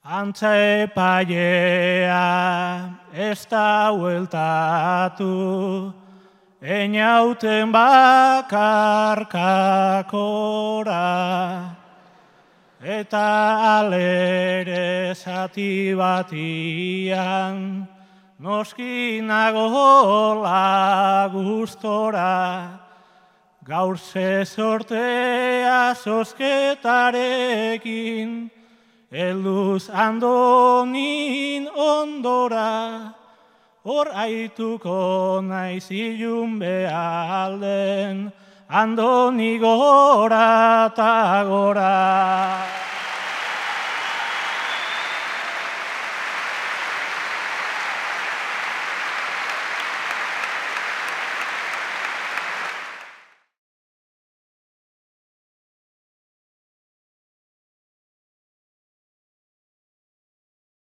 Antza epailea ez da hueltatu, einauten bakarkakora, eta alere zati batian, noski nagola gustora, gaur ze sortea zozketarekin, helduz Andonin ondora, hor aituko naiz ilun behalden, Andoni gora eta gora.